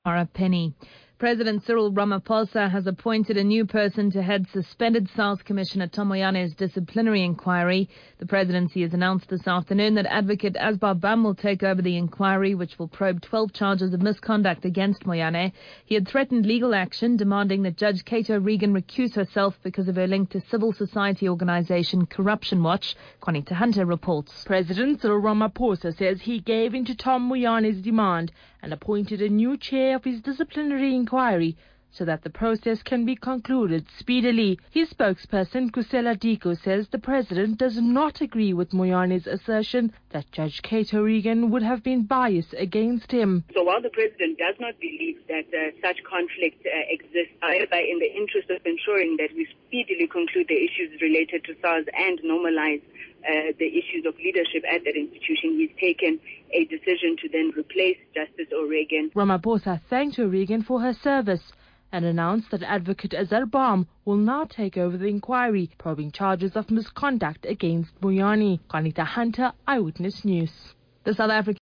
Mara Penny. President Cyril Ramaphosa has appointed a new person to head suspended SARS Commissioner Tom Moyane's disciplinary inquiry. The presidency has announced this afternoon that Advocate Asbar Bam will take over the inquiry, which will probe 12 charges of misconduct against Moyane. He had threatened legal action, demanding that Judge Cato Regan recuse herself because of her link to civil society organisation Corruption Watch. Juanita Hunter reports. President Cyril Ramaphosa says he gave in to Tom Moyane's demand and appointed a new chair of his disciplinary inquiry so that the process can be concluded speedily. His spokesperson, Kusela Diko, says the president does not agree with Moyane's assertion that Judge Cato Regan would have been biased against him. So while the president does not believe that such conflict exists, however, in the interest of ensuring that we speedily conclude the issues related to SARS and normalize the issues of leadership at that institution, he's taken a decision to then replace Justice O'Regan. Ramaphosa thanked O'Regan for her service and announced that Advocate Asbar Bam will now take over the inquiry, probing charges of misconduct against Moyane. Juanita Hunter, Eyewitness News. The South African